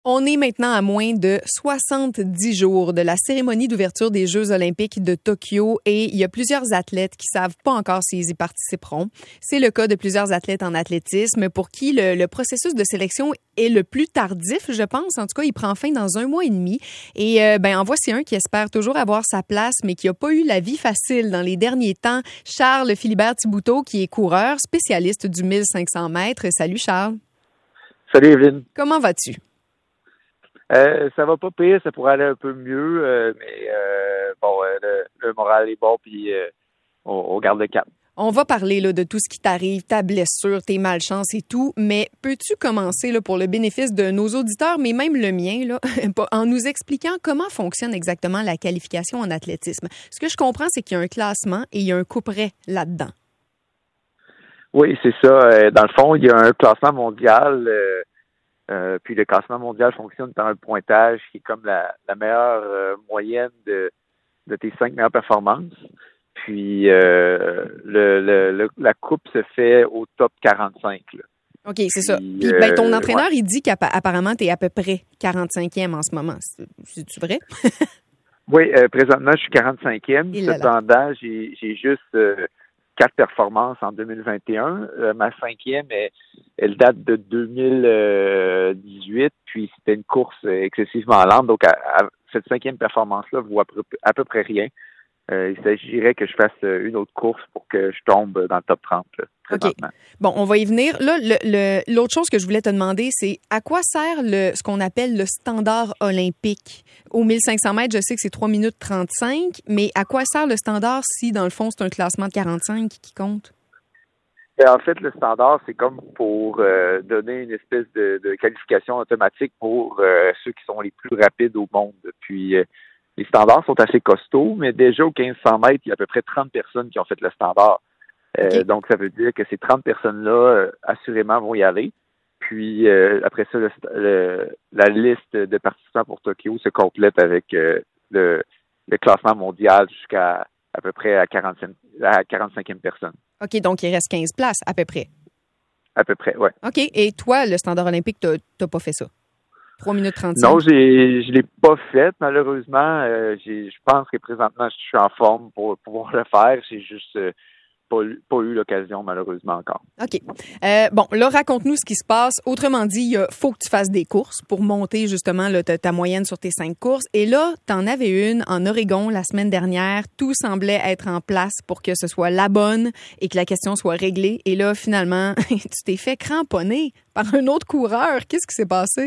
On est maintenant à moins de 70 jours de la cérémonie d'ouverture des Jeux olympiques de Tokyo et il y a plusieurs athlètes qui savent pas encore s'ils y participeront. C'est le cas de plusieurs athlètes en athlétisme pour qui le processus de sélection est le plus tardif, je pense. En tout cas, il prend fin dans 1 mois et demi. Et en voici un qui espère toujours avoir sa place, mais qui a pas eu la vie facile dans les derniers temps. Charles Philibert Thibouteau, qui est coureur, spécialiste du 1500 mètres. Salut Charles. Salut Evelyne. Comment vas-tu? Ça va pas pire, ça pourrait aller un peu mieux, mais le moral est bon, puis on garde le cap. On va parler là, de tout ce qui t'arrive, ta blessure, tes malchances et tout, mais peux-tu commencer là, pour le bénéfice de nos auditeurs, mais même le mien, là, en nous expliquant comment fonctionne exactement la qualification en athlétisme? Ce que je comprends, c'est qu'il y a un classement et il y a un couperet là-dedans. Oui, c'est ça. Dans le fond, il y a un classement mondial. Puis le classement mondial fonctionne par un pointage qui est comme la meilleure moyenne de tes 5 meilleures performances. Puis la coupe se fait au top 45. Là. OK, c'est ça. Puis ton entraîneur, il dit qu'apparemment, tu es à peu près 45e en ce moment. C'est-tu vrai? Oui, présentement, je suis 45e. Cependant, j'ai juste 4 performances en 2021. Ma 5e, elle date de 2018, puis c'était une course excessivement lente. Donc, cette 5e performance-là vaut à peu près rien. Il s'agirait que je fasse une autre course pour que je tombe dans le top 30. Là, présentement. OK. Bon, on va y venir. Là, l'autre chose que je voulais te demander, c'est à quoi sert ce qu'on appelle le standard olympique? Au 1500 mètres, je sais que c'est 3 minutes 35, mais à quoi sert le standard si, dans le fond, c'est un classement de 45 qui compte? En fait, le standard, c'est comme pour donner une espèce de qualification automatique pour ceux qui sont les plus rapides au monde. Puis, les standards sont assez costauds, mais déjà au 1500 mètres, il y a à peu près 30 personnes qui ont fait le standard. Okay. Donc, ça veut dire que ces 30 personnes-là, assurément, vont y aller. Puis, après ça, la liste de participants pour Tokyo se complète avec le classement mondial jusqu'à peu près à 45e personne. OK, donc il reste 15 places à peu près. À peu près, oui. OK, et toi, le standard olympique, t'as pas fait ça? 3 minutes 35. Non, je l'ai pas fait, malheureusement. Je pense que présentement, je suis en forme pour pouvoir le faire. J'ai juste pas eu l'occasion, malheureusement, encore. OK. Bon, là, raconte-nous ce qui se passe. Autrement dit, il faut que tu fasses des courses pour monter, justement, là, ta moyenne sur tes 5 courses. Et là, t'en avais une en Oregon la semaine dernière. Tout semblait être en place pour que ce soit la bonne et que la question soit réglée. Et là, finalement, tu t'es fait cramponner par un autre coureur. Qu'est-ce qui s'est passé?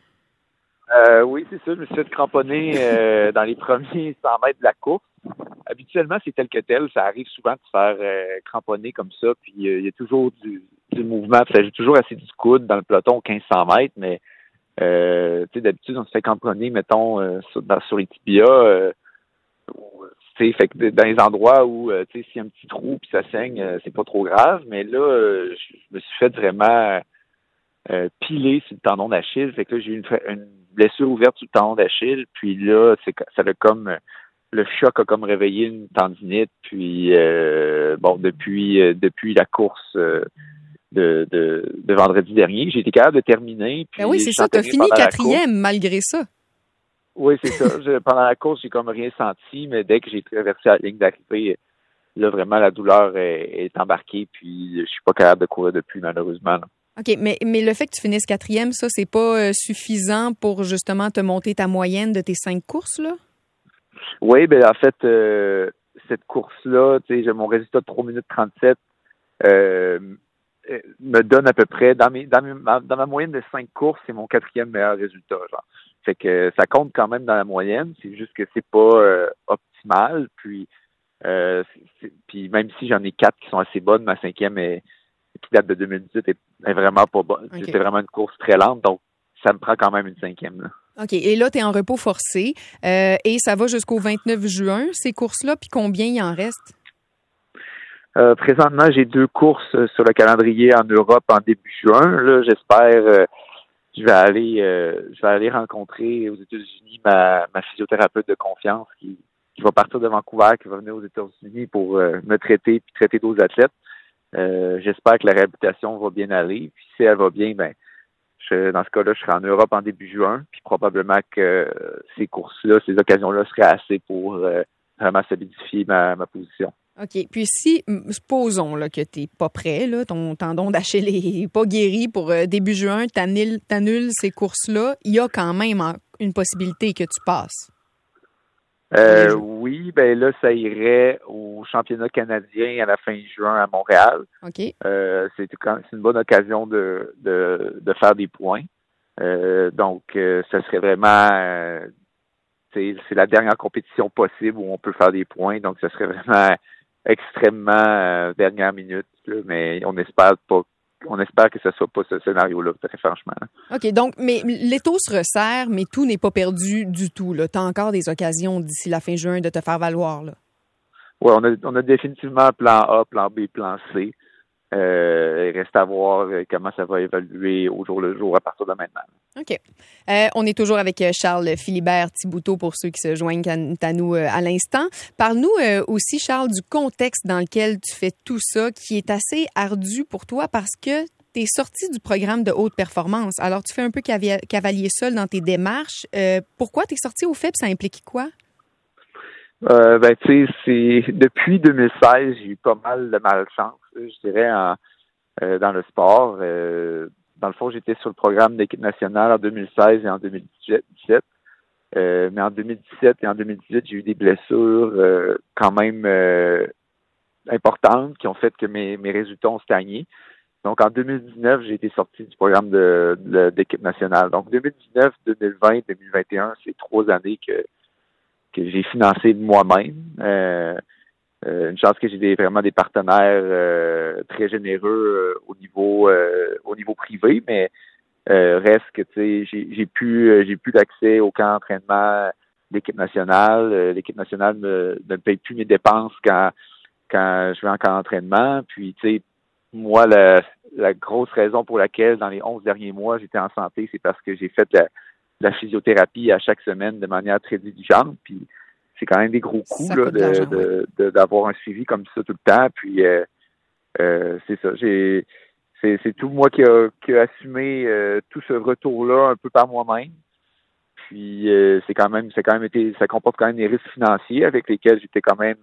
Oui, c'est ça. Je me suis fait cramponner dans les premiers 100 mètres de la course. Habituellement, c'est tel que tel. Ça arrive souvent de se faire cramponner comme ça. Puis il y a toujours du mouvement. Puis ça joue toujours assez du coude dans le peloton 1500 mètres. Mais tu sais, d'habitude, on se fait cramponner, mettons, sur les tibias. Fait que dans les endroits où tu sais, s'il y a un petit trou puis ça saigne, c'est pas trop grave. Mais là, je me suis fait vraiment pilé sur le tendon d'Achille. Fait que là, j'ai eu une blessure ouverte sur le tendon d'Achille. Puis là, ça a comme le choc a comme réveillé une tendinite. Puis depuis la course de vendredi dernier, j'ai été capable de terminer. Puis oui, c'est ça, t'as fini 4e malgré ça. Oui, c'est ça. Pendant la course, j'ai comme rien senti, mais dès que j'ai traversé la ligne d'arrivée, là, vraiment, la douleur est embarquée. Puis je suis pas capable de courir depuis, malheureusement. Là. OK, mais le fait que tu finisses 4e, ça, c'est pas suffisant pour justement te monter ta moyenne de tes 5 courses, là? Oui, ben en fait, cette course-là, tu sais, j'ai mon résultat de 3 minutes 37 me donne à peu près, dans ma moyenne de 5 courses, c'est mon 4e meilleur résultat, genre. Fait que ça compte quand même dans la moyenne, c'est juste que c'est pas optimal, puis même si j'en ai 4 qui sont assez bonnes, ma 5e qui date de 2018 est vraiment pas bonne. Okay. C'était vraiment une course très lente, donc ça me prend quand même une 5e. Là. OK. Et là, tu es en repos forcé et ça va jusqu'au 29 juin, ces courses-là, puis combien il en reste? Présentement, j'ai 2 courses sur le calendrier en Europe en début juin. Là, j'espère je vais aller rencontrer aux États-Unis ma physiothérapeute de confiance qui va partir de Vancouver, qui va venir aux États-Unis pour me traiter puis traiter d'autres athlètes. J'espère que la réhabilitation va bien aller. Puis si elle va bien, ben Dans ce cas-là, je serai en Europe en début juin, puis probablement que ces courses-là, ces occasions-là seraient assez pour vraiment solidifier ma position. OK. Puis si, supposons là, que tu n'es pas prêt, là, ton tendon d'Achille n'est pas guéri pour début juin, tu annules ces courses-là, il y a quand même une possibilité que tu passes. Oui, ben là, ça irait au championnat canadien à la fin juin à Montréal. OK. C'est une bonne occasion de faire des points. Donc, ça serait vraiment c'est la dernière compétition possible où on peut faire des points. Donc, ça serait vraiment extrêmement dernière minute. Là, mais on espère que ce soit pas ce scénario-là, très franchement. OK, donc, mais l'étau se resserre, mais tout n'est pas perdu du tout. Tu as encore des occasions d'ici la fin juin de te faire valoir. Oui, on a définitivement plan A, plan B, plan C. Il reste à voir comment ça va évoluer au jour le jour à partir de maintenant. OK. On est toujours avec Charles Philibert Thibouteau pour ceux qui se joignent à nous à l'instant. Parle-nous aussi, Charles, du contexte dans lequel tu fais tout ça, qui est assez ardu pour toi parce que tu es sorti du programme de haute performance. Alors, tu fais un peu cavalier seul dans tes démarches. Pourquoi tu es sorti au fait? Ça implique quoi? Ben, tu sais, c'est depuis 2016, j'ai eu pas mal de malchance, je dirais, dans le sport. Dans le fond, j'étais sur le programme d'équipe nationale en 2016 et en 2017. Mais en 2017 et en 2018, j'ai eu des blessures quand même importantes qui ont fait que mes résultats ont stagné. Donc, en 2019, j'ai été sorti du programme d'équipe nationale. Donc, 2019, 2020, 2021, c'est 3 années que j'ai financé moi-même. Une chance que j'ai vraiment des partenaires très généreux au niveau privé, mais reste que tu sais j'ai plus d'accès au camp d'entraînement d'équipe nationale. L'équipe nationale ne me paye plus mes dépenses quand je vais en camp d'entraînement. Puis tu sais, moi la grosse raison pour laquelle dans les 11 derniers mois j'étais en santé, c'est parce que j'ai fait la physiothérapie à chaque semaine de manière très diligente. Puis c'est quand même des gros coûts là, d'avoir un suivi comme ça tout le temps. Puis c'est ça. C'est tout moi qui a assumé tout ce retour-là un peu par moi-même. Puis ça comporte quand même des risques financiers avec lesquels j'étais quand même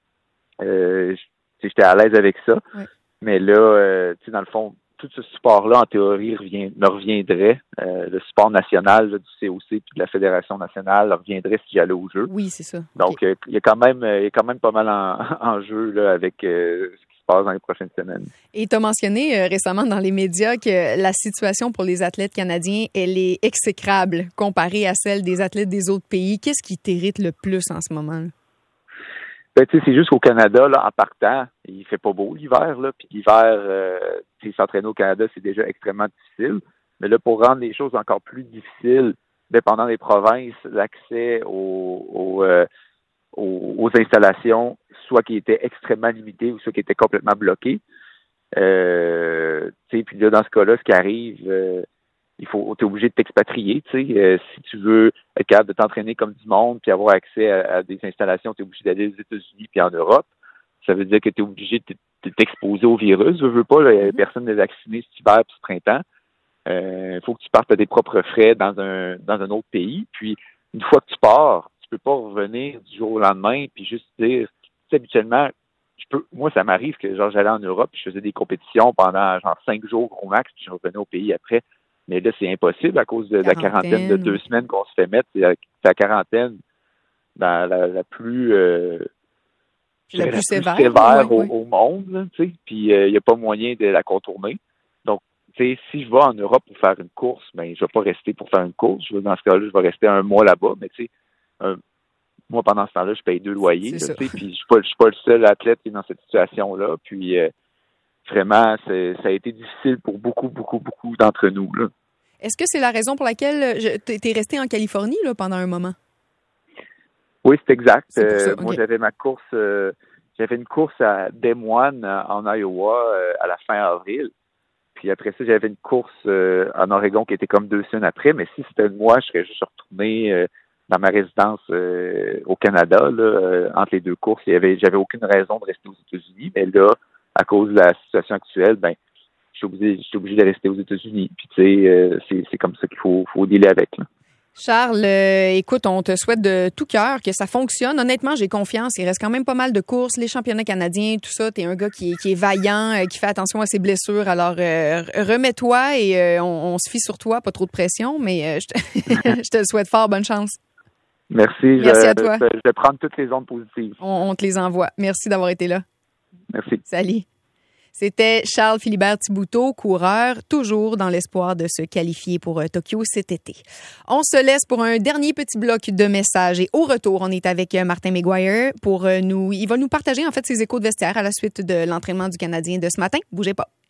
j'étais à l'aise avec ça. Oui. Mais là, tu sais, dans le fond, tout ce support-là, en théorie, me reviendrait. Le support national là, du COC puis de la Fédération nationale reviendrait si j'allais au jeu. Oui, c'est ça. Donc, il y a quand même pas mal en jeu là, avec ce qui se passe dans les prochaines semaines. Et tu as mentionné récemment dans les médias que la situation pour les athlètes canadiens, elle est exécrable comparée à celle des athlètes des autres pays. Qu'est-ce qui t'irrite le plus en ce moment? Ben, tu sais, c'est juste qu'au Canada, là, en partant, il fait pas beau l'hiver, là, puis l'hiver, s'entraîner au Canada, c'est déjà extrêmement difficile. Mais là, pour rendre les choses encore plus difficiles, dépendant des provinces, l'accès aux installations, soit qui étaient extrêmement limitées ou soit qui étaient complètement bloquées. Tu sais, puis là, dans ce cas-là, ce qui arrive, t'es obligé de t'expatrier, tu sais. Si tu veux être capable de t'entraîner comme du monde puis avoir accès à des installations, t'es obligé d'aller aux États-Unis puis en Europe. Ça veut dire que t'es obligé de t'exposer au virus. Je veux pas, là, personne n'est vacciné cet hiver puis ce printemps. Faut que tu partes à tes propres frais dans un autre pays. Puis, une fois que tu pars, tu peux pas revenir du jour au lendemain puis juste dire, tu sais, habituellement, moi, ça m'arrive que, genre, j'allais en Europe puis je faisais des compétitions pendant, genre, 5 jours au max puis je revenais au pays après. Mais là, c'est impossible à cause de la quarantaine de 2 semaines qu'on se fait mettre. C'est la quarantaine dans la plus sévère au monde, là, tu sais. Puis il n'y a pas moyen de la contourner. Donc, tu sais, si je vais en Europe pour faire une course, ben je vais pas rester pour faire une course. Dans ce cas-là, je vais rester un mois là-bas. Mais tu sais, moi, pendant ce temps-là, je paye 2 loyers. Là, puis je suis pas le seul athlète qui est dans cette situation-là. Puis vraiment, ça a été difficile pour beaucoup d'entre nous, là. Est-ce que c'est la raison pour laquelle tu es resté en Californie là, pendant un moment? Oui, c'est exact. Okay. Moi, j'avais une course à Des Moines en Iowa à la fin avril. Puis après ça, j'avais une course en Oregon qui était comme 2 semaines après. Mais si c'était moi, je serais juste retourné dans ma résidence au Canada, là, entre les 2 courses. J'avais aucune raison de rester aux États-Unis. Mais là, à cause de la situation actuelle, ben j'étais obligé de rester aux États-Unis. Puis tu sais, c'est comme ça qu'il faut dealer avec, là. Charles, écoute, on te souhaite de tout cœur que ça fonctionne. Honnêtement, j'ai confiance. Il reste quand même pas mal de courses, les championnats canadiens, tout ça. T'es un gars qui est vaillant, qui fait attention à ses blessures. Alors, remets-toi et on se fie sur toi. Pas trop de pression, mais je te le souhaite fort. Bonne chance. Merci. Merci à toi. Je vais prendre toutes les ondes positives. On te les envoie. Merci d'avoir été là. Merci. Salut. C'était Charles Philibert Thibouteau, coureur, toujours dans l'espoir de se qualifier pour Tokyo cet été. On se laisse pour un dernier petit bloc de messages et au retour, on est avec Martin Maguire il va nous partager en fait ses échos de vestiaire à la suite de l'entraînement du Canadien de ce matin. Bougez pas.